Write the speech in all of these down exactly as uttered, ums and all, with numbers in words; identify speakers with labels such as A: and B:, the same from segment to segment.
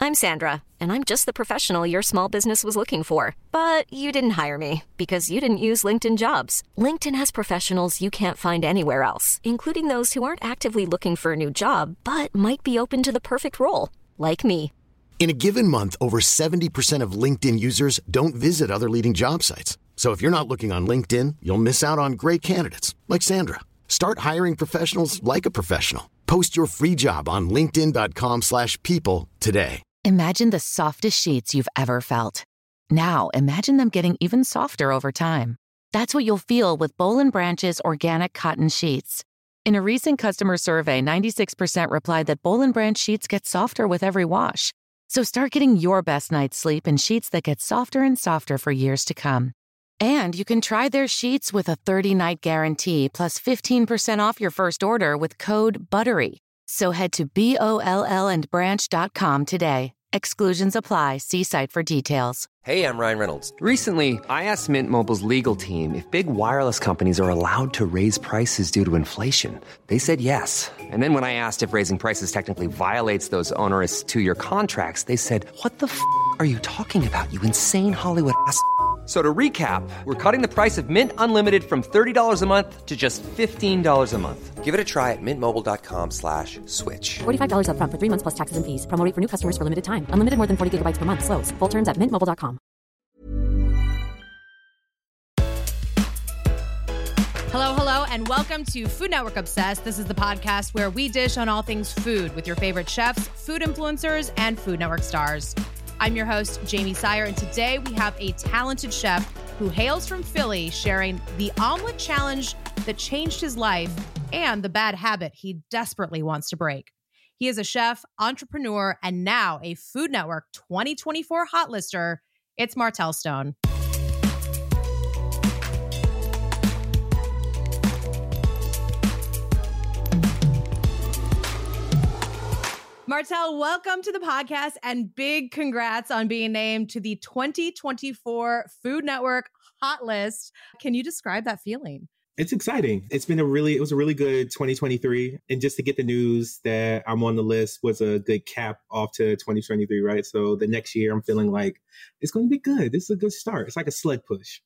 A: I'm Sandra, and I'm just the professional your small business was looking for. But you didn't hire me because you didn't use LinkedIn Jobs. LinkedIn has professionals you can't find anywhere else, including those who aren't actively looking for a new job, but might be open to the perfect role, like me.
B: In a given month, over seventy percent of LinkedIn users don't visit other leading job sites. So if you're not looking on LinkedIn, you'll miss out on great candidates like Sandra. Start hiring professionals like a professional. Post your free job on linkedin dot com slash people today.
C: Imagine the softest sheets you've ever felt. Now imagine them getting even softer over time. That's what you'll feel with Boll and Branch's organic cotton sheets. In a recent customer survey, ninety-six percent replied that Boll and Branch sheets get softer with every wash. So start getting your best night's sleep in sheets that get softer and softer for years to come. And you can try their sheets with a thirty-night guarantee plus fifteen percent off your first order with code BUTTERY. So head to B O L L and branch dot com today. Exclusions apply. See site for details.
D: Hey, I'm Ryan Reynolds. Recently, I asked Mint Mobile's legal team if big wireless companies are allowed to raise prices due to inflation. They said yes. And then when I asked if raising prices technically violates those onerous two-year contracts, they said, what the f*** are you talking about, you insane Hollywood ass f- So to recap, we're cutting the price of Mint Unlimited from thirty dollars a month to just fifteen dollars a month. Give it a try at mintmobile.com slash switch.
E: forty-five dollars up front for three months plus taxes and fees. Promo rate for new customers for limited time. Unlimited more than forty gigabytes per month. Slows full terms at mint mobile dot com.
F: Hello, hello, and welcome to Food Network Obsessed. This is the podcast where we dish on all things food with your favorite chefs, food influencers, and Food Network stars. I'm your host, Jamie Sire, and today we have a talented chef who hails from Philly, sharing the omelet challenge that changed his life and the bad habit he desperately wants to break. He is a chef, entrepreneur, and now a Food Network twenty twenty-four hot lister. It's Martell Stone. Martell, welcome to the podcast and big congrats on being named to the twenty twenty-four Food Network hot list. Can you describe that feeling?
G: It's exciting. It's been a really, it was a really good twenty twenty-three. And just to get the news that I'm on the list was a good cap off to twenty twenty-three, right? So the next year I'm feeling like it's going to be good. This is a good start. It's like a sled push.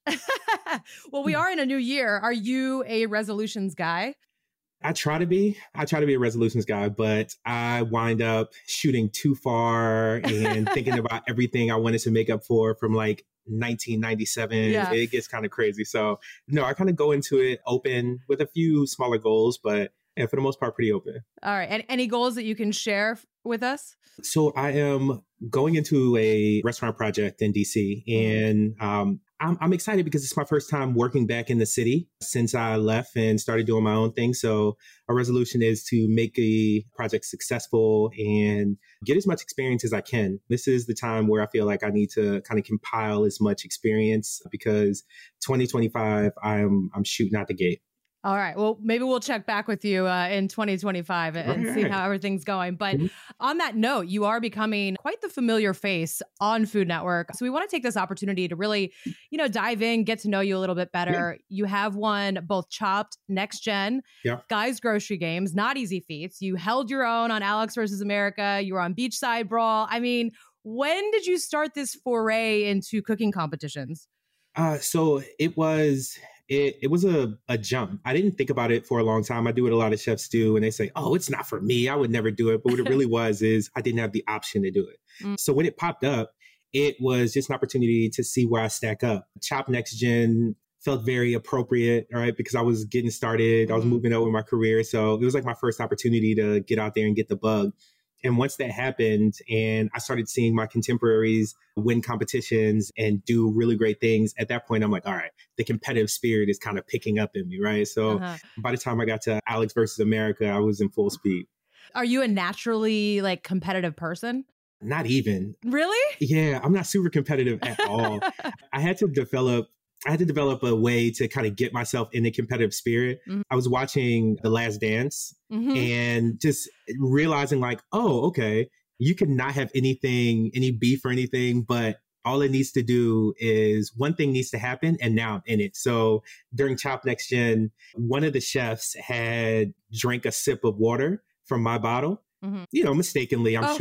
F: Well, we are in a new year. Are you a resolutions guy?
G: I try to be. I try to be a resolutions guy, but I wind up shooting too far and thinking about everything I wanted to make up for from like nineteen ninety-seven. Yeah. It gets kind of crazy. So no, I kind of go into it open with a few smaller goals, but yeah, for the most part, pretty open.
F: All right. And any goals that you can share with us?
G: So I am going into a restaurant project in D C, and um, I'm, I'm excited because it's my first time working back in the city since I left and started doing my own thing. So our resolution is to make a project successful and get as much experience as I can. This is the time where I feel like I need to kind of compile as much experience because twenty twenty-five, I'm I'm shooting out the gate.
F: All right. Well, maybe we'll check back with you uh, in twenty twenty-five and
G: right.
F: see how everything's going. But
G: Mm-hmm.
F: on that note, you are becoming quite the familiar face on Food Network. So we want to take this opportunity to really, you know, dive in, get to know you a little bit better. Yeah. You have won both Chopped, Next Gen,
G: yeah.
F: Guys Grocery Games, not easy feats. You held your own on Alex versus America. You were on Beachside Brawl. I mean, when did you start this foray into cooking competitions?
G: Uh, so it was... It, it was a, a jump. I didn't think about it for a long time. I do what a lot of chefs do, and they say, oh, it's not for me. I would never do it. But what it really was is I didn't have the option to do it. Mm. So when it popped up, it was just an opportunity to see where I stack up. Chop Next Gen felt very appropriate, all right, because I was getting started. I was mm. moving up with my career. So it was like my first opportunity to get out there and get the bug. And once that happened and I started seeing my contemporaries win competitions and do really great things, at that point, I'm like, all right, the competitive spirit is kind of picking up in me, right? So uh-huh. by the time I got to Alex versus America, I was in full speed.
F: Are you a naturally like competitive person?
G: Not even.
F: Really?
G: Yeah, I'm not super competitive at all. I had to develop I had to develop a way to kind of get myself in the competitive spirit. Mm-hmm. I was watching The Last Dance mm-hmm. and just realizing like, oh, okay, you can not have anything, any beef or anything, but all it needs to do is one thing needs to happen. And now I'm in it. So during Chop Next Gen, one of the chefs had drank a sip of water from my bottle, mm-hmm. you know, mistakenly, I'm oh. sure.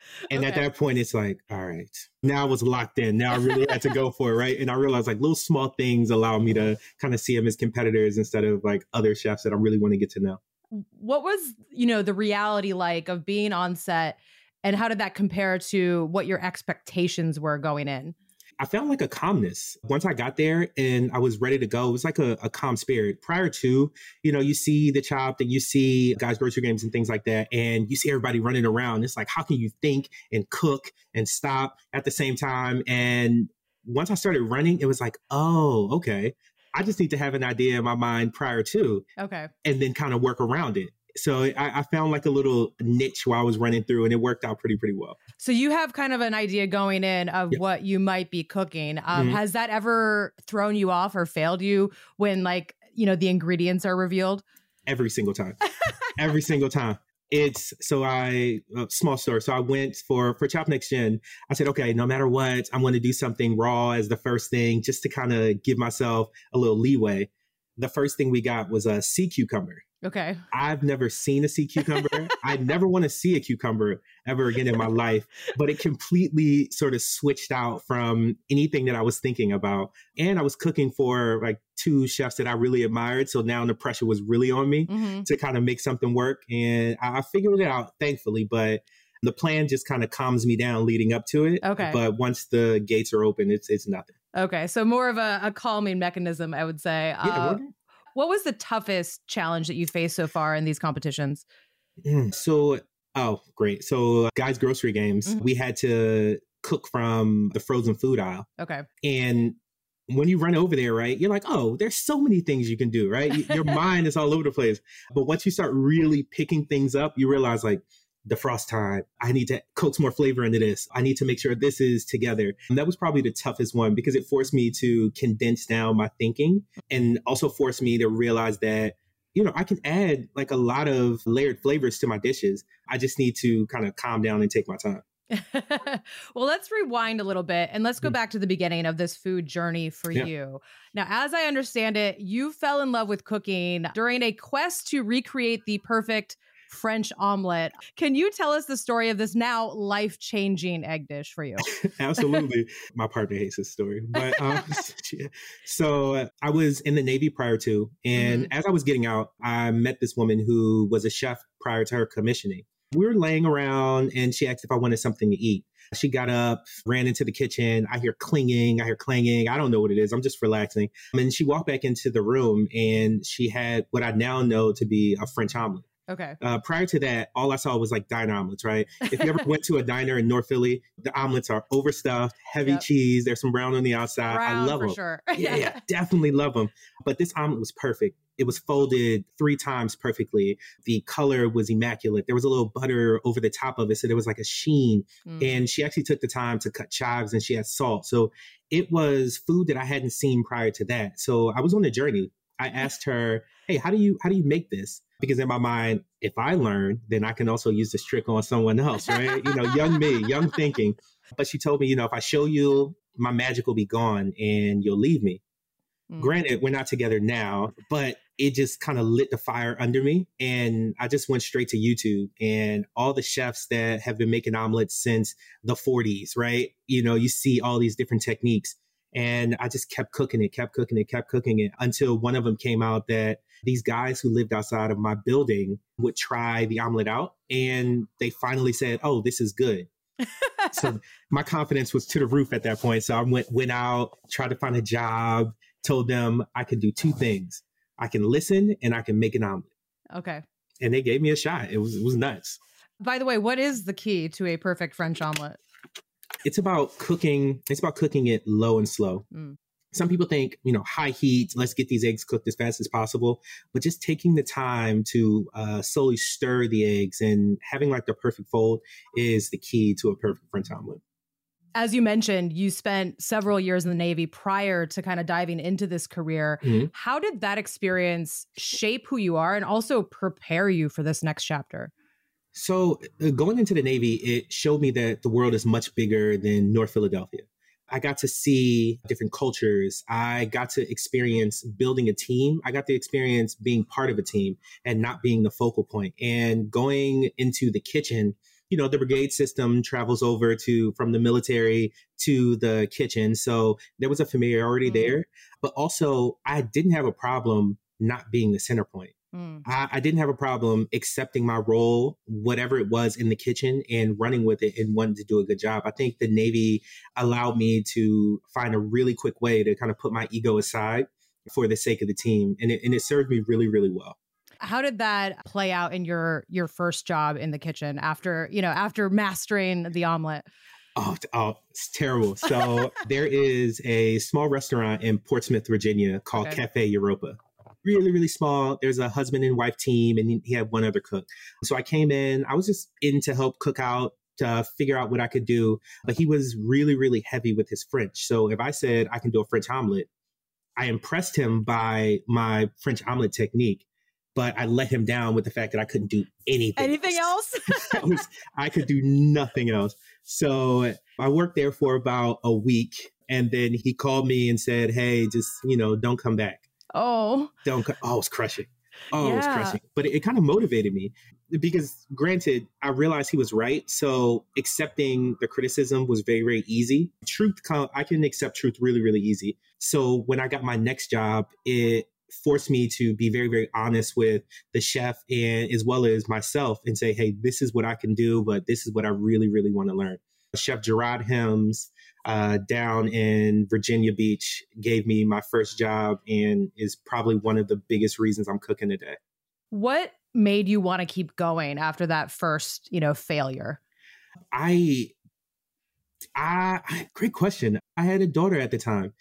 G: And
F: Okay.
G: at that point, it's like, all right, now I was locked in. Now I really had to go for it, right? And I realized like little small things allow me to kind of see them as competitors instead of like other chefs that I really want to get to know.
F: What was, you know, the reality like of being on set, and how did that compare to what your expectations were going in?
G: I found like a calmness once I got there and I was ready to go. It was like a, a calm spirit. Prior to, you know, you see the Chopped and you see Guys Grocery Games and things like that, and you see everybody running around. It's like, how can you think and cook and stop at the same time? And once I started running, it was like, oh, okay. I just need to have an idea in my mind prior to,
F: Okay.
G: and then kind of work around it. So I, I found like a little niche while I was running through, and it worked out pretty, pretty well.
F: So you have kind of an idea going in of
G: Yep.
F: what you might be cooking. Um,
G: Mhm.
F: Has that ever thrown you off or failed you when, like, you know, the ingredients are revealed?
G: Every single time. Every single time. It's so I, uh, small story. So I went for, for Chopped Next Gen. I said, okay, no matter what, I'm going to do something raw as the first thing, just to kind of give myself a little leeway. The first thing we got was a sea cucumber.
F: Okay.
G: I've never seen a sea cucumber. I never want to see a cucumber ever again in my life, but it completely sort of switched out from anything that I was thinking about. And I was cooking for like two chefs that I really admired. So now the pressure was really on me
F: Mm-hmm.
G: to kind of make something work. And I I figured it out, thankfully, but the plan just kind of calms me down leading up to it.
F: Okay.
G: But once the gates are open, it's it's nothing.
F: Okay. So more of a, a calming mechanism, I would say.
G: Yeah,
F: Uh,
G: well,
F: what was the toughest challenge that you faced so far in these competitions?
G: Mm, So, oh, great. So, uh, Guys Grocery Games,
F: Mhm.
G: we had to cook from the frozen food aisle.
F: Okay.
G: And when you run over there, right, you're like, oh, there's so many things you can do, right? Y- Your mind is all over the place. But once you start really picking things up, you realize like, defrost time. I need to coax more flavor into this. I need to make sure this is together. And that was probably the toughest one because it forced me to condense down my thinking and also forced me to realize that, you know, I can add like a lot of layered flavors to my dishes. I just need to kind of calm down and take my time.
F: Well, let's rewind a little bit and let's go
G: Mm.
F: back to the beginning of this food journey for
G: Yeah.
F: you. Now, as I understand it, you fell in love with cooking during a quest to recreate the perfect French omelet. Can you tell us the story of this now life-changing egg dish for you?
G: Absolutely. My partner hates this story. But um, so uh, I was in the Navy prior to, and as I was getting out, I met this woman who was a chef prior to her commissioning. We were laying around and she asked if I wanted something to eat. She got up, ran into the kitchen. I hear clinging, I hear clanging. I don't know what it is. I'm just relaxing. And she walked back into the room and she had what I now know to be a French omelet.
F: Okay.
G: Uh, prior to that, all I saw was like diner omelets, right? If you ever went to a diner in North Philly, the omelets are overstuffed, heavy
F: Yep.
G: cheese. There's some brown on the outside.
F: Brown
G: I love
F: for
G: them.
F: sure.
G: Yeah, yeah, definitely love them. But this omelet was perfect. It was folded three times perfectly. The color was immaculate. There was a little butter over the top of it, so there was like a sheen.
F: Mm.
G: And she actually took the time to cut chives and she had salt. So it was food that I hadn't seen prior to that. So I was on a journey. I asked her, hey, how do you how do you make this? Because in my mind, if I learn, then I can also use this trick on someone else, right? You know, young me, young thinking. But she told me, you know, if I show you, my magic will be gone and you'll leave me.
F: Mm.
G: Granted, we're not together now, but it just kind of lit the fire under me. And I just went straight to YouTube and all the chefs that have been making omelets since the forties, right? You know, you see all these different techniques. And I just kept cooking it, kept cooking it, kept cooking it until one of them came out that these guys who lived outside of my building would try the omelet out. And they finally said, oh, this is good. So my confidence was to the roof at that point. So I went, went out, tried to find a job, told them I could do two things. I can listen and I can make an omelet.
F: Okay.
G: And they gave me a shot. It was, it was nuts.
F: By the way, what is the key to a perfect French omelet?
G: It's about cooking. It's about cooking it low and slow.
F: Mm.
G: Some people think, you know, high heat, let's get these eggs cooked as fast as possible. But just taking the time to uh, slowly stir the eggs and having like the perfect fold is the key to a perfect French omelet.
F: As you mentioned, you spent several years in the Navy prior to kind of diving into this career.
G: Mm-hmm.
F: How did that experience shape who you are and also prepare you for this next chapter?
G: So uh, going into the Navy, it showed me that the world is much bigger than North Philadelphia. I got to see different cultures. I got to experience building a team. I got to experience being part of a team and not being the focal point. And going into the kitchen, you know, the brigade system travels over to from the military to the kitchen. So there was a familiarity mm. there. But also, I didn't have a problem not being the center point. Mm. I, I didn't have a problem accepting my role, whatever it was in the kitchen, and running with it and wanting to do a good job. I think the Navy allowed me to find a really quick way to kind of put my ego aside for the sake of the team. And it, and it served me really, really well.
F: How did that play out in your your first job in the kitchen after, you know, after mastering the omelet?
G: Oh, oh it's terrible. So there is a small restaurant in Portsmouth, Virginia called okay. Cafe Europa. Really, really small. There's a husband and wife team, and he had one other cook. So I came in. I was just in to help cook out, to figure out what I could do. But he was really, really heavy with his French. So if I said I can do a French omelet, I impressed him by my French omelet technique. But I let him down with the fact that I couldn't do anything.
F: Anything else?
G: I, was, I could do nothing else. So I worked there for about a week. And then he called me and said, hey, just, you know, don't come back.
F: Oh.
G: Don't co- oh, it was crushing. Oh,
F: yeah.
G: it was crushing. But it, it kind of motivated me because, granted, I realized he was right. So accepting the criticism was very, very easy. Truth, I can accept truth really, really easy. So when I got my next job, it forced me to be very, very honest with the chef and as well as myself and say, hey, this is what I can do, but this is what I really, really want to learn. Chef Gerard Hems uh, down in Virginia Beach gave me my first job and is probably one of the biggest reasons I'm cooking today.
F: What made you want to keep going after that first, you know, failure?
G: I, I, great question. I had a daughter at the time,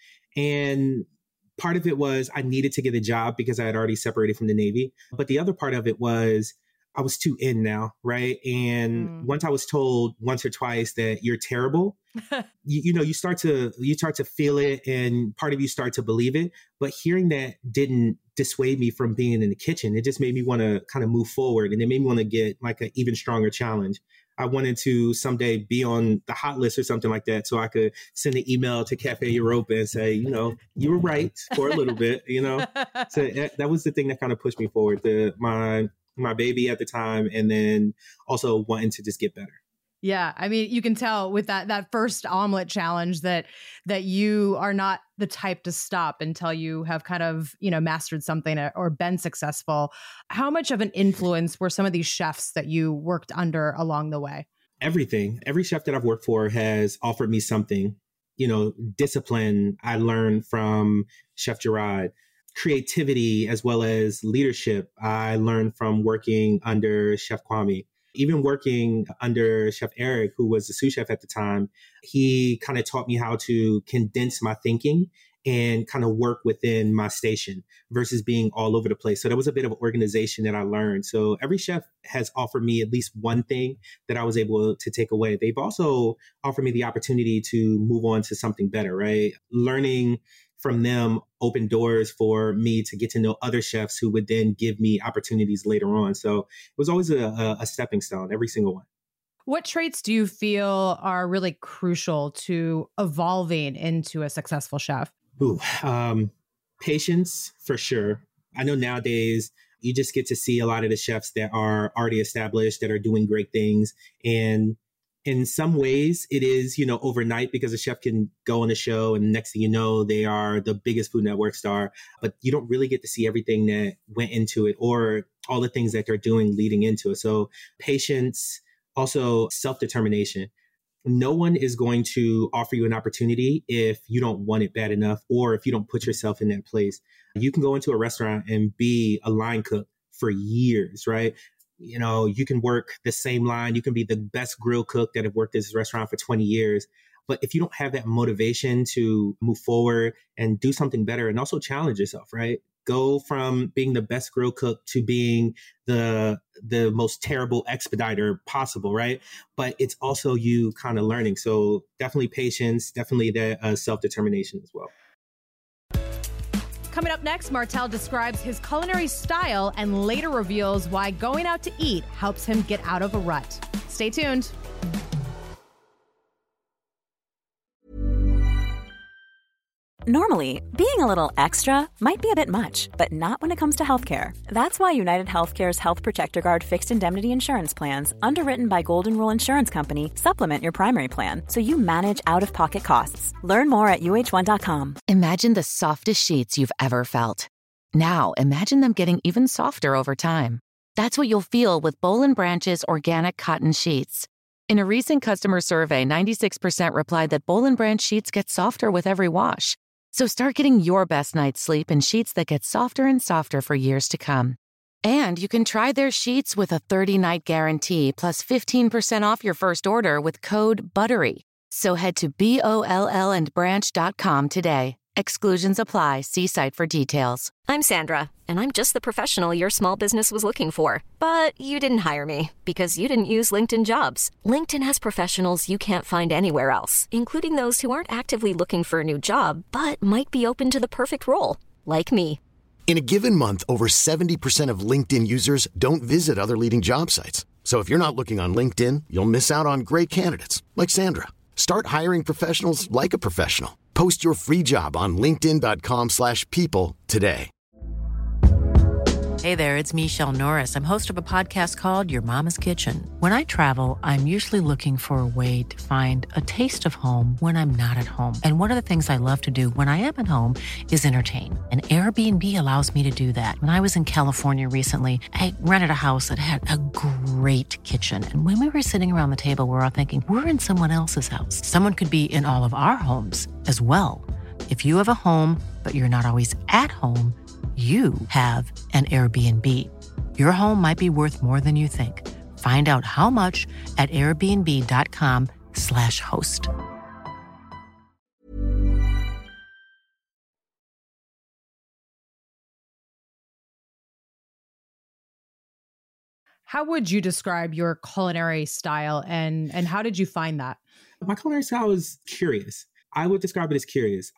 G: and part of it was I needed to get a job because I had already separated from the Navy. But the other part of it was I was too in now, right? And mm. once I was told once or twice that you're terrible, you, you know, you start to you start to feel it, and part of you start to believe it. But hearing that didn't dissuade me from being in the kitchen. It just made me want to kind of move forward, and it made me want to get like an even stronger challenge. I wanted to someday be on the hot list or something like that, so I could send an email to Cafe Europa and say, you know, you were right for a little bit, you know. So that, that was the thing that kind of pushed me forward. The my my baby at the time, and then also wanting to just get better.
F: Yeah, I mean, you can tell with that that first omelet challenge that that you are not the type to stop until you have kind of, you know, mastered something or been successful. How much of an influence were some of these chefs that you worked under along the way?
G: Everything. Every chef that I've worked for has offered me something. You know, discipline I learned from Chef Gerard. Creativity as well as leadership I learned from working under Chef Kwame. Even working under Chef Eric, who was the sous chef at the time, he kind of taught me how to condense my thinking and kind of work within my station versus being all over the place. So there was a bit of organization that I learned. So every chef has offered me at least one thing that I was able to take away. They've also offered me the opportunity to move on to something better, right? Learning from them opened doors for me to get to know other chefs who would then give me opportunities later on. So it was always a, a stepping stone, every single one.
F: What traits do you feel are really crucial to evolving into a successful chef?
G: Ooh, um, patience, for sure. I know nowadays you just get to see a lot of the chefs that are already established, that are doing great things. And in some ways, it is, you know, overnight because a chef can go on a show and next thing you know, they are the biggest Food Network star, but you don't really get to see everything that went into it or all the things that they're doing leading into it. So patience, also self-determination. No one is going to offer you an opportunity if you don't want it bad enough or if you don't put yourself in that place. You can go into a restaurant and be a line cook for years, right? You know, you can work the same line. You can be the best grill cook that have worked at this restaurant for twenty years. But if you don't have that motivation to move forward and do something better and also challenge yourself, right? Go from being the best grill cook to being the the most terrible expediter possible, right? But it's also you kind of learning. So definitely patience, definitely that uh, self-determination as well.
F: Coming up next, Martel describes his culinary style and later reveals why going out to eat helps him get out of a rut. Stay tuned.
H: Normally, being a little extra might be a bit much, but not when it comes to healthcare. That's why United Healthcare's Health Protector Guard fixed indemnity insurance plans, underwritten by Golden Rule Insurance Company, supplement your primary plan so you manage out-of-pocket costs. Learn more at U H one dot com.
C: Imagine the softest sheets you've ever felt. Now, imagine them getting even softer over time. That's what you'll feel with Boll and Branch's organic cotton sheets. In a recent customer survey, ninety-six percent replied that Boll and Branch sheets get softer with every wash. So start getting your best night's sleep in sheets that get softer and softer for years to come. And you can try their sheets with a thirty-night guarantee plus fifteen percent off your first order with code BUTTERY. So head to B O L L and branch dot com today. Exclusions apply. See site for details.
A: I'm Sandra, and I'm just the professional your small business was looking for. But you didn't hire me because you didn't use LinkedIn Jobs. LinkedIn has professionals you can't find anywhere else, including those who aren't actively looking for a new job, but might be open to the perfect role, like me.
B: In a given month, over seventy percent of LinkedIn users don't visit other leading job sites. So if you're not looking on LinkedIn, you'll miss out on great candidates like Sandra. Start hiring professionals like a professional. Post your free job on linkedin dot com slash people today.
I: Hey there, it's Michelle Norris. I'm host of a podcast called Your Mama's Kitchen. When I travel, I'm usually looking for a way to find a taste of home when I'm not at home. And one of the things I love to do when I am at home is entertain. And Airbnb allows me to do that. When I was in California recently, I rented a house that had a great kitchen. And when we were sitting around the table, we were all thinking, we're in someone else's house. Someone could be in all of our homes as well. If you have a home, but you're not always at home, you have an Airbnb. Your home might be worth more than you think. Find out how much at airbnb dot com slash host.
F: How would you describe your culinary style, and, and how did you find that?
G: My culinary style is curious. I would describe it as curious.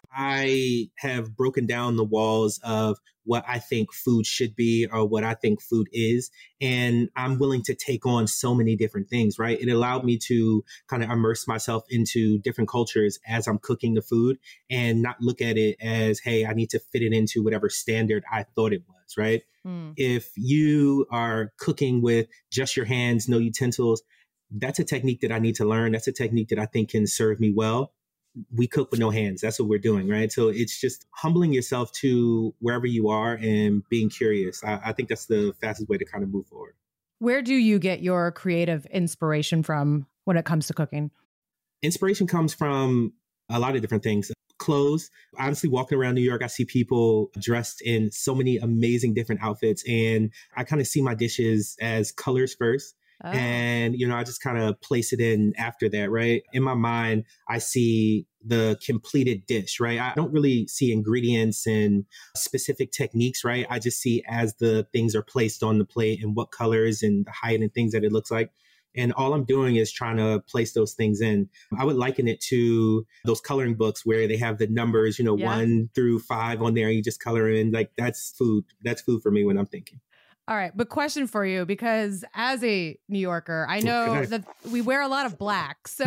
G: I have broken down the walls of what I think food should be or what I think food is. And I'm willing to take on so many different things, right? It allowed me to kind of immerse myself into different cultures as I'm cooking the food and not look at it as, hey, I need to fit it into whatever standard I thought it was, right? Mm. If you are cooking with just your hands, no utensils, that's a technique that I need to learn. That's a technique that I think can serve me well. We cook with no hands. That's what we're doing, right? So it's just humbling yourself to wherever you are and being curious. I, I think that's the fastest way to kind of move forward.
F: Where do you get your creative inspiration from when it comes to cooking?
G: Inspiration comes from a lot of different things. Clothes. Honestly, walking around New York, I see people dressed in so many amazing different outfits. And I kind of see my dishes as colors first. Oh. And, you know, I just kind of place it in after that, right? In my mind, I see the completed dish, right? I don't really see ingredients and specific techniques, right? I just see as the things are placed on the plate and what colors and the height and things that it looks like. And all I'm doing is trying to place those things in. I would liken it to those coloring books where they have the numbers, you know, yeah. one through five on there. And you just color in. Like, that's food. That's food for me when I'm thinking.
F: All right. But question for you, because as a New Yorker, I know I... that we wear a lot of black. So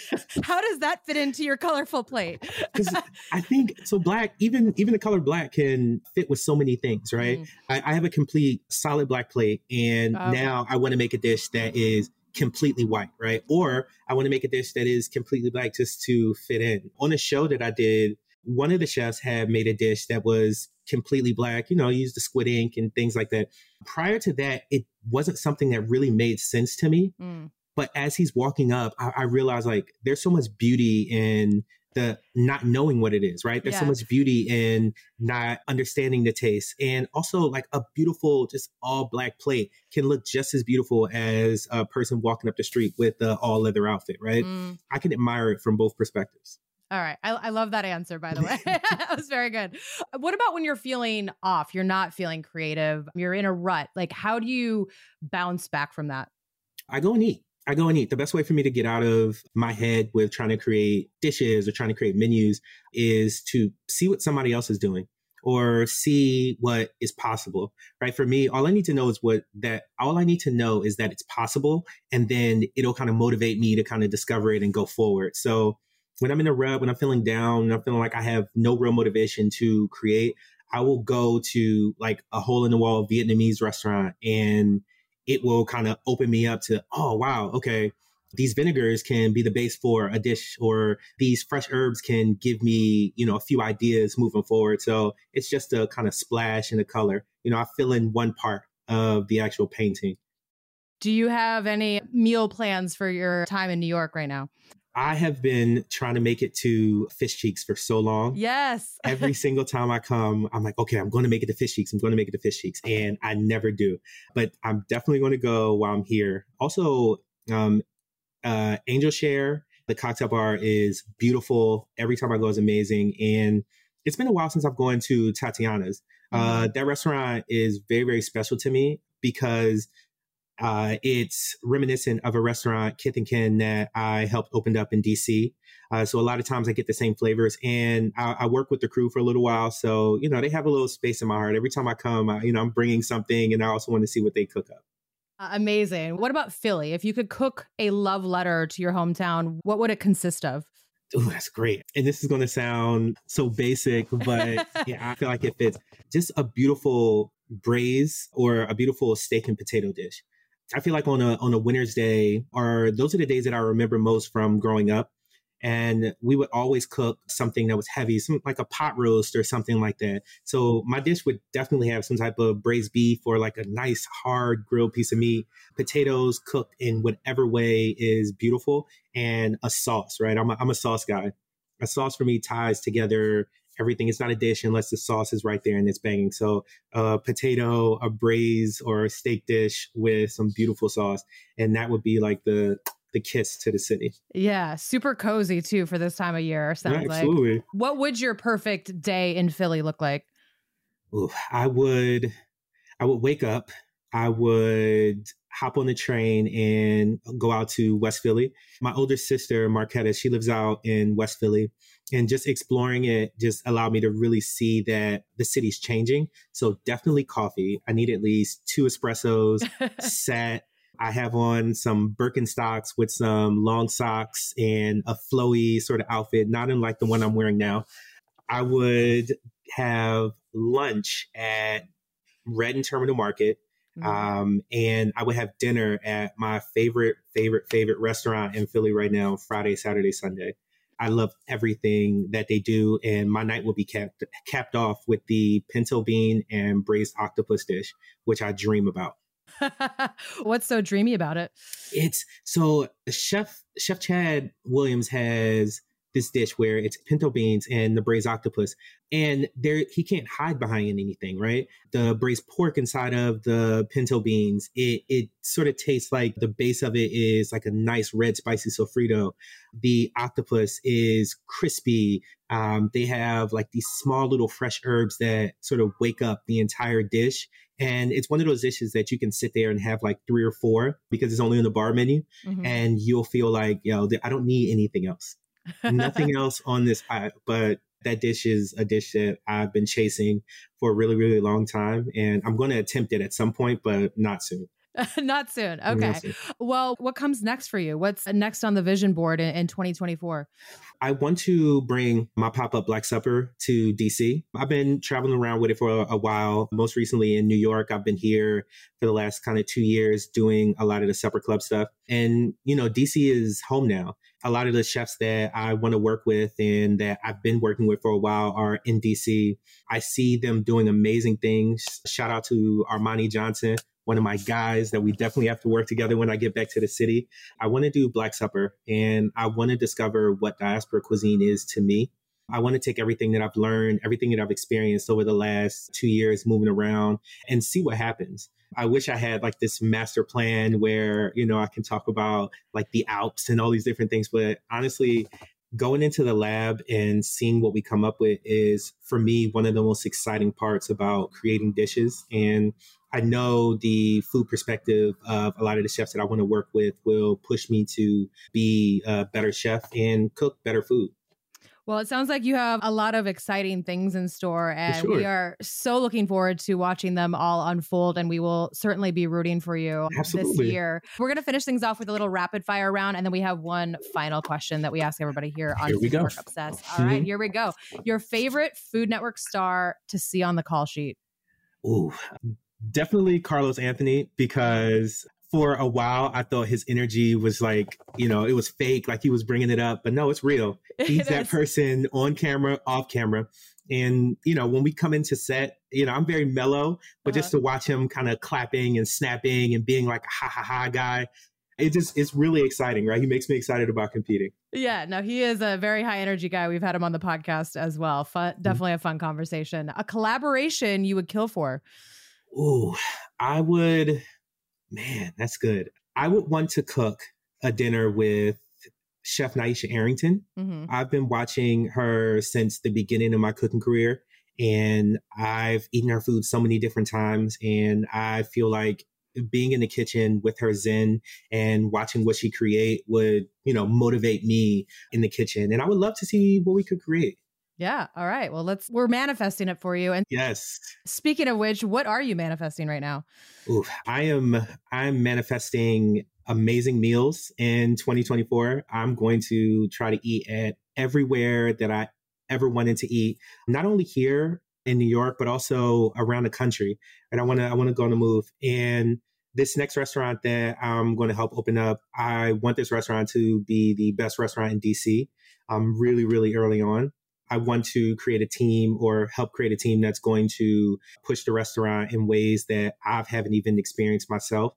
F: how does that fit into your colorful plate?
G: Because I think so black, even even the color black can fit with so many things, right? Mm. I, I have a complete solid black plate. And okay. now I want to make a dish that is completely white, right? Or I want to make a dish that is completely black just to fit in. On a show that I did, one of the chefs had made a dish that was completely black, you know, used the squid ink and things like that. Prior to that, it wasn't something that really made sense to me. Mm. But as he's walking up, I, I realized like there's so much beauty in the not knowing what it is, right? There's yeah. so much beauty in not understanding the taste. And also like a beautiful, just all black plate can look just as beautiful as a person walking up the street with the all leather outfit, right? Mm. I can admire it from both perspectives.
F: All right. I, I love that answer, by the way. That was very good. What about when you're feeling off? You're not feeling creative. You're in a rut. Like, how do you bounce back from that?
G: I go and eat. I go and eat. The best way for me to get out of my head with trying to create dishes or trying to create menus is to see what somebody else is doing or see what is possible, right? For me, all I need to know is what that, all I need to know is that it's possible. And then it'll kind of motivate me to kind of discover it and go forward. So when I'm in a rut, when I'm feeling down, and I'm feeling like I have no real motivation to create, I will go to like a hole in the wall Vietnamese restaurant, and it will kind of open me up to, oh, wow, okay, these vinegars can be the base for a dish, or these fresh herbs can give me, you know, a few ideas moving forward. So it's just a kind of splash in the color. You know, I fill in one part of the actual painting.
F: Do you have any meal plans for your time in New York right now?
G: I have been trying to make it to Fish Cheeks for so long.
F: Yes.
G: Every single time I come, I'm like, okay, I'm going to make it to Fish Cheeks. I'm going to make it to Fish Cheeks. And I never do. But I'm definitely going to go while I'm here. Also, um, uh, Angel Share, the cocktail bar, is beautiful. Every time I go is amazing. And it's been a while since I've gone to Tatiana's. Mm-hmm. Uh, that restaurant is very, very special to me because Uh, it's reminiscent of a restaurant, Kith and Kin, that I helped open up in D C. Uh, so a lot of times I get the same flavors, and I, I work with the crew for a little while. So, you know, they have a little space in my heart. Every time I come, I, you know, I'm bringing something, and I also want to see what they cook up.
F: Uh, amazing. What about Philly? If you could cook a love letter to your hometown, what would it consist of?
G: Ooh, that's great. And this is going to sound so basic, but yeah, I feel like it fits. Just a beautiful braise or a beautiful steak and potato dish. I feel like on a on a winter's day, or those are the days that I remember most from growing up. And we would always cook something that was heavy, some like a pot roast or something like that. So my dish would definitely have some type of braised beef or like a nice hard grilled piece of meat, potatoes cooked in whatever way is beautiful, and a sauce, right? I'm a, I'm a sauce guy. A sauce for me ties together everything. It's not a dish unless the sauce is right there and it's banging. So a potato, a braise, or a steak dish with some beautiful sauce. And that would be like the the kiss to the city.
F: Yeah, super cozy too for this time of year, sounds
G: yeah, absolutely.
F: like. What would your perfect day in Philly look like?
G: Ooh, I would I would wake up. I would hop on the train and go out to West Philly. My older sister, Marquetta, she lives out in West Philly. And just exploring it just allowed me to really see that the city's changing. So definitely coffee. I need at least two espressos, set. I have on some Birkenstocks with some long socks and a flowy sort of outfit, not unlike the one I'm wearing now. I would have lunch at Redden Terminal Market. Mm-hmm. Um, and I would have dinner at my favorite, favorite, favorite restaurant in Philly right now, Friday, Saturday, Sunday. I love everything that they do, and my night will be capped capped off with the pinto bean and braised octopus dish, which I dream about.
F: What's so dreamy about it?
G: It's so Chef Chef Chad Williams has this dish where it's pinto beans and the braised octopus, and there he can't hide behind anything, right? The braised pork inside of the pinto beans, it it sort of tastes like the base of it is like a nice red spicy sofrito. The octopus is crispy. Um, they have like these small little fresh herbs that sort of wake up the entire dish. And it's one of those dishes that you can sit there and have like three or four because it's only on the bar menu. Mm-hmm. And you'll feel like, yo, I don't need anything else. Nothing else on this, but that dish is a dish that I've been chasing for a really, really long time. And I'm going to attempt it at some point, but not soon.
F: Not soon. Okay. Not soon. Well, what comes next for you? What's next on the vision board in, in twenty twenty-four?
G: I want to bring my pop-up Black Supper to D C. I've been traveling around with it for a, a while. Most recently in New York. I've been here for the last kind of two years doing a lot of the supper club stuff. And, you know, D C is home now. A lot of the chefs that I want to work with and that I've been working with for a while are in D C. I see them doing amazing things. Shout out to Armani Johnson, one of my guys that we definitely have to work together when I get back to the city. I want to do Black Supper, and I want to discover what diaspora cuisine is to me. I want to take everything that I've learned, everything that I've experienced over the last two years moving around, and see what happens. I wish I had like this master plan where, you know, I can talk about like the Alps and all these different things. But honestly, going into the lab and seeing what we come up with is, for me, one of the most exciting parts about creating dishes. And I know the food perspective of a lot of the chefs that I want to work with will push me to be a better chef and cook better food.
F: Well, it sounds like you have a lot of exciting things in store, and sure. we are so looking forward to watching them all unfold, and we will certainly be rooting for you
G: Absolutely.
F: this year. We're going to finish things off with a little rapid fire round, and then we have one final question that we ask everybody here on Food Network Obsessed. All mm-hmm. right, here we go. Your favorite Food Network star to see on the call sheet?
G: Ooh, definitely Carlos Anthony, because for a while, I thought his energy was like, you know, it was fake, like he was bringing it up. But no, it's real. He's that person on camera, off camera. And, you know, when we come into set, you know, I'm very mellow, but uh-huh. just to watch him kind of clapping and snapping and being like a ha ha ha guy, it just, it's really exciting, right? He makes me excited about competing.
F: Yeah, no, he is a very high energy guy. We've had him on the podcast as well. Fun, definitely mm-hmm. a fun conversation. A collaboration you would kill for?
G: Ooh, I would... Man, that's good. I would want to cook a dinner with Chef Nyesha Arrington. Mm-hmm. I've been watching her since the beginning of my cooking career, and I've eaten her food so many different times. And I feel like being in the kitchen with her zen and watching what she create would, you know, motivate me in the kitchen. And I would love to see what we could create.
F: Yeah. All right. Well, let's, we're manifesting it for you. And
G: yes.
F: Speaking of which, what are you manifesting right now?
G: Ooh, I am, I'm manifesting amazing meals in twenty twenty-four. I'm going to try to eat at everywhere that I ever wanted to eat, not only here in New York, but also around the country. And I want to, I want to go on the move. And this next restaurant that I'm going to help open up, I want this restaurant to be the best restaurant in D C. I'm really, really early on. I want to create a team or help create a team that's going to push the restaurant in ways that I haven't even experienced myself.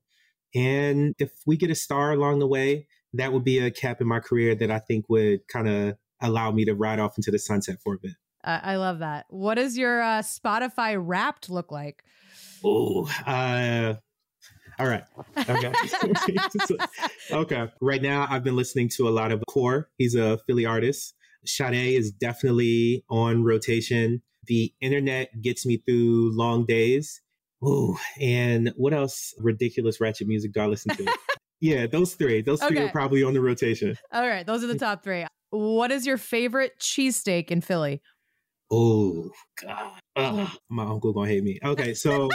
G: And if we get a star along the way, that would be a cap in my career that I think would kind of allow me to ride off into the sunset for a bit.
F: Uh, I love that. What does your uh, Spotify Wrapped look like?
G: Oh, uh, all right. Okay. Okay. Right now, I've been listening to a lot of Core. He's a Philly artist. Sade is definitely on rotation. The internet gets me through long days. Ooh, and what else ridiculous ratchet music do I listen to? Yeah, those three. Those three okay. are probably on the rotation.
F: All right. Those are the top three. What is your favorite cheesesteak in Philly?
G: Oh, God. Ugh, my uncle gonna hate me. Okay, so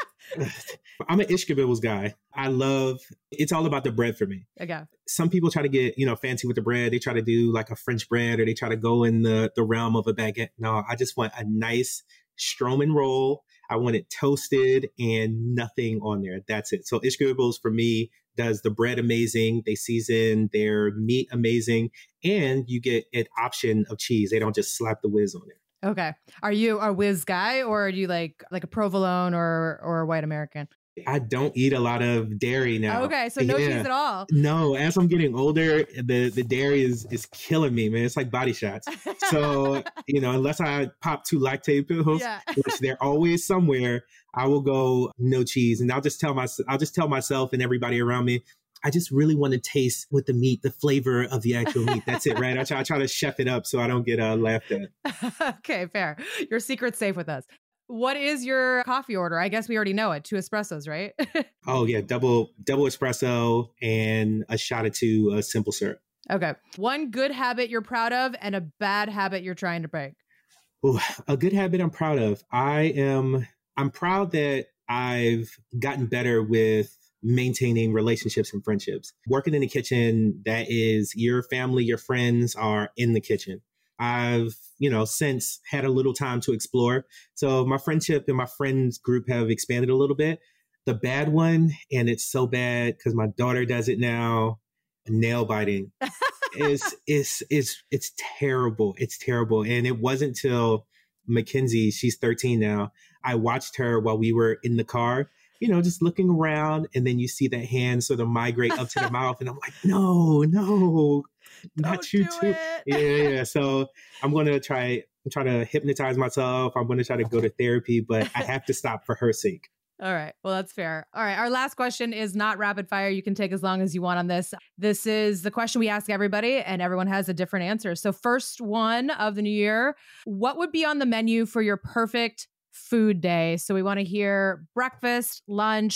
G: I'm an Ishkabibble's guy. I love, it's all about the bread for me.
F: Okay.
G: Some people try to get, you know, fancy with the bread. They try to do like a French bread, or they try to go in the, the realm of a baguette. No, I just want a nice Stroman roll. I want it toasted and nothing on there. That's it. So Ishkabibble's for me does the bread amazing. They season their meat amazing, and you get an option of cheese. They don't just slap the whiz on there.
F: Okay. Are you a whiz guy, or are you like like a provolone or or a white American?
G: I don't eat a lot of dairy now.
F: Okay, so no yeah. cheese at all.
G: No, as I'm getting older, the, the dairy is is killing me, man. It's like body shots. So, you know, unless I pop two lactate pills, yeah. which they're always somewhere, I will go no cheese. And I'll just tell my, I'll just tell myself and everybody around me, I just really want to taste with the meat, the flavor of the actual meat. That's it, right? I try, I try to chef it up so I don't get uh, laughed at.
F: Okay, fair. Your secret's safe with us. What is your coffee order? I guess we already know it. Two espressos, right?
G: Oh, yeah. Double double espresso and a shot or two of simple syrup.
F: Okay. One good habit you're proud of and a bad habit you're trying to break.
G: Ooh, a good habit I'm proud of. I am, I'm proud that I've gotten better with maintaining relationships and friendships. Working in the kitchen, that is your family, your friends are in the kitchen. I've, you know, since had a little time to explore. So my friendship and my friends group have expanded a little bit. The bad one, and it's so bad because my daughter does it now, nail biting. is is is it's terrible. It's terrible. And it wasn't till Mackenzie, she's thirteen now, I watched her while we were in the car, you know, just looking around, and then you see that hand sort of migrate up to the mouth, and I'm like, no, no, not
F: Don't
G: you
F: do
G: too.
F: it.
G: Yeah, yeah. So I'm going to try, I'm trying to hypnotize myself. I'm going to try to go to therapy, but I have to stop for her sake.
F: All right. Well, that's fair. All right. Our last question is not rapid fire. You can take as long as you want on this. This is the question we ask everybody, and everyone has a different answer. So first one of the new year, what would be on the menu for your perfect food day? So we want to hear breakfast, lunch,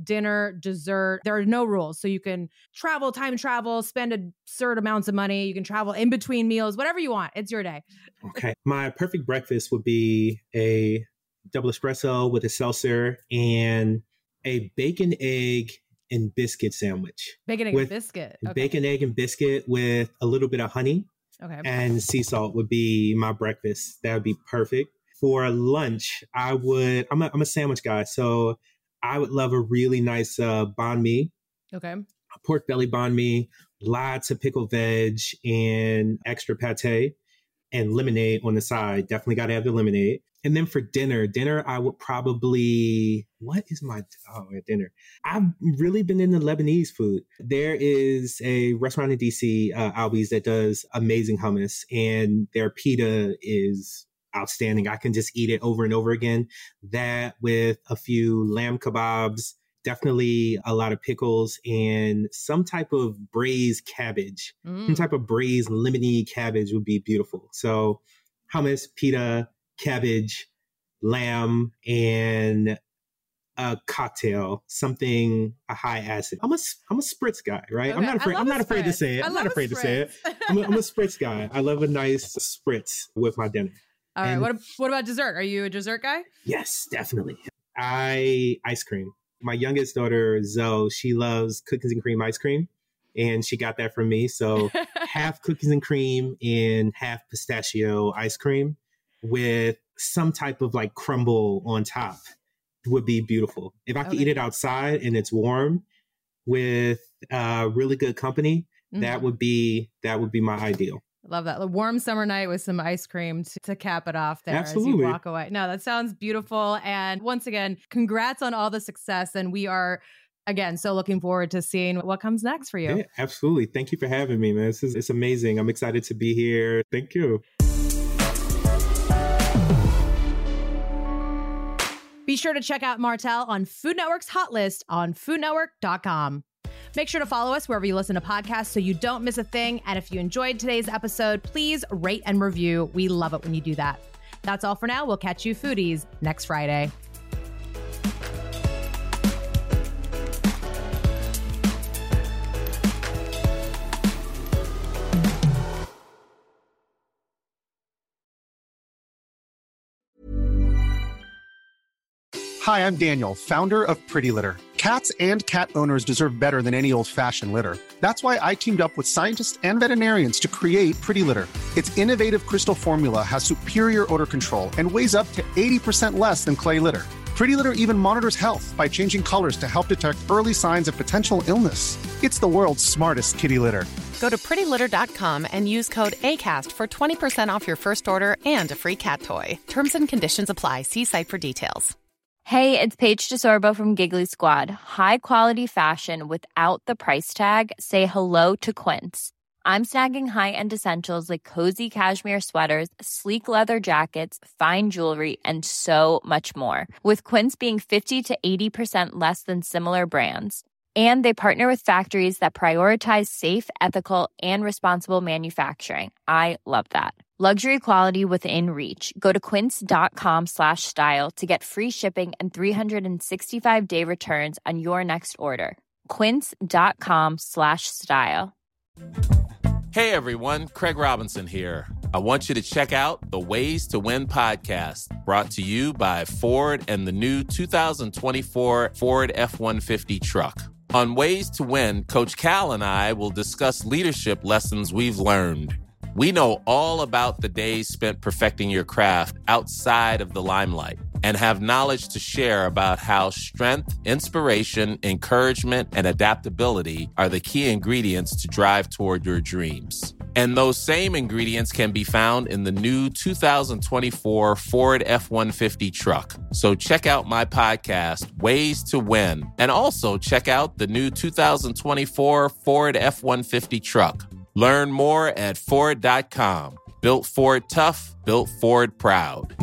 F: dinner, dessert. There are no rules. So you can travel, time travel, spend absurd amounts of money. You can travel in between meals, whatever you want. It's your day.
G: Okay. My perfect breakfast would be a double espresso with a seltzer and a bacon, egg, and biscuit sandwich.
F: Bacon, egg,
G: with
F: and biscuit. Okay.
G: Bacon, egg, and biscuit with a little bit of honey.
F: Okay.
G: And sea salt would be my breakfast. That would be perfect. For lunch, I would, I'm a, I'm a sandwich guy. So I would love a really nice uh, banh mi.
F: Okay.
G: A pork belly banh mi, lots of pickled veg and extra pate and lemonade on the side. Definitely got to have the lemonade. And then for dinner, dinner, I would probably, what is my, oh, yeah, dinner? I've really been into Lebanese food. There is a restaurant in D C, uh, Albies, that does amazing hummus, and their pita is outstanding. I can just eat it over and over again. That with a few lamb kebabs, definitely a lot of pickles, and some type of braised cabbage. Mm. Some type of braised lemony cabbage would be beautiful. So hummus, pita, cabbage, lamb, and a cocktail, something a high acid. I'm a I'm a spritz guy, right?
F: Okay.
G: I'm not afraid. I'm not afraid
F: spritz.
G: to say it.
F: I
G: I'm not afraid to say it.
F: spritz.
G: I'm a, I'm a spritz guy. I love a nice spritz with my dinner.
F: All right.
G: And
F: What what about dessert? Are you a dessert guy?
G: yes, definitely. I ice cream. My youngest daughter Zoe, she loves cookies and cream ice cream, and she got that from me. So half cookies and cream and half pistachio ice cream with some type of like crumble on top would be beautiful. If I could
F: Okay.
G: eat it outside and it's warm with uh, really good company,
F: Mhm.
G: that would be that would be my ideal.
F: Love that. A warm summer night with some ice cream to, to cap it off there as
G: Absolutely.
F: you walk away. No, that sounds beautiful. And once again, congrats on all the success. And we are, again, so looking forward to seeing what comes next for you.
G: Yeah, absolutely. Thank you for having me, man. This is it's amazing. I'm excited to be here. Thank you.
F: Be sure to check out Martell on Food Network's Hot List on food network dot com. Make sure to follow us wherever you listen to podcasts so you don't miss a thing. And if you enjoyed today's episode, please rate and review. We love it when you do that. That's all for now. We'll catch you foodies next Friday.
J: Hi, I'm Daniel, founder of Pretty Litter. Cats and cat owners deserve better than any old-fashioned litter. That's why I teamed up with scientists and veterinarians to create Pretty Litter. Its innovative crystal formula has superior odor control and weighs up to eighty percent less than clay litter. Pretty Litter even monitors health by changing colors to help detect early signs of potential illness. It's the world's smartest kitty litter.
K: Go to pretty litter dot com and use code ACAST for twenty percent off your first order and a free cat toy. Terms and conditions apply. See site for details.
L: Hey, it's Paige DeSorbo from Giggly Squad. High quality fashion without the price tag. Say hello to Quince. I'm snagging high-end essentials like cozy cashmere sweaters, sleek leather jackets, fine jewelry, and so much more. With Quince being fifty to eighty percent less than similar brands. And they partner with factories that prioritize safe, ethical, and responsible manufacturing. I love that. Luxury quality within reach. Go to quince.com slash style to get free shipping and three sixty-five day returns on your next order. Quince.com slash style.
M: Hey everyone, Craig Robinson here. I want you to check out the Ways to Win podcast, brought to you by Ford and the new two thousand twenty-four Ford F one fifty truck. On Ways to Win, Coach Cal and I will discuss leadership lessons we've learned. We know all about the days spent perfecting your craft outside of the limelight and have knowledge to share about how strength, inspiration, encouragement, and adaptability are the key ingredients to drive toward your dreams. And those same ingredients can be found in the new two thousand twenty-four Ford F one fifty truck. So check out my podcast, Ways to Win, and also check out the new two thousand twenty-four Ford F one fifty truck. Learn more at Ford dot com. Built Ford tough, built Ford proud.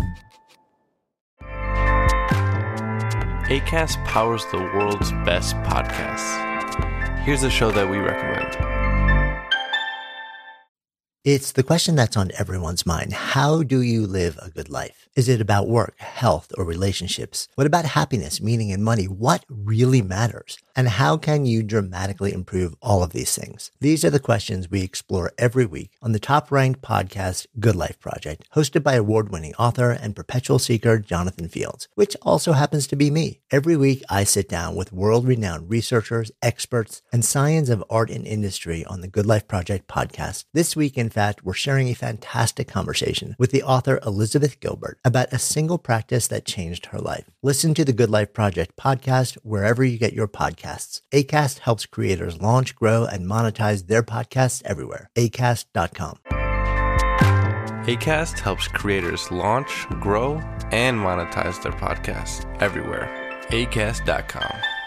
N: Acast powers the world's best podcasts. Here's a show that we recommend.
O: It's the question that's on everyone's mind. How do you live a good life? Is it about work, health, or relationships? What about happiness, meaning, and money? What really matters? And how can you dramatically improve all of these things? These are the questions we explore every week on the top-ranked podcast, Good Life Project, hosted by award-winning author and perpetual seeker Jonathan Fields, which also happens to be me. Every week, I sit down with world-renowned researchers, experts, and science of art and industry on the Good Life Project podcast. This week, in fact, we're sharing a fantastic conversation with the author Elizabeth Gilbert about a single practice that changed her life. Listen to the Good Life Project podcast wherever you get your podcasts. Acast helps creators launch, grow, and monetize their podcasts everywhere. acast dot com.
N: Acast helps creators launch, grow, and monetize their podcasts everywhere. acast dot com.